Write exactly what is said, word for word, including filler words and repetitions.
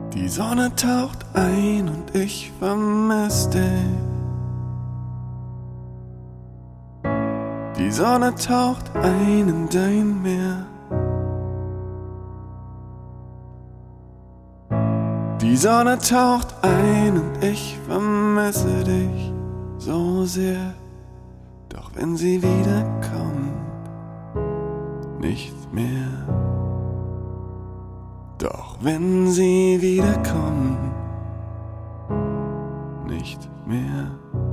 Die Sonne taucht ein und ich vermisse dich. Die Sonne taucht ein in dein Meer. Die Sonne taucht ein und ich vermisse dich so sehr. Doch wenn sie wiederkommt, nicht mehr. Doch wenn sie wiederkommt, nicht mehr.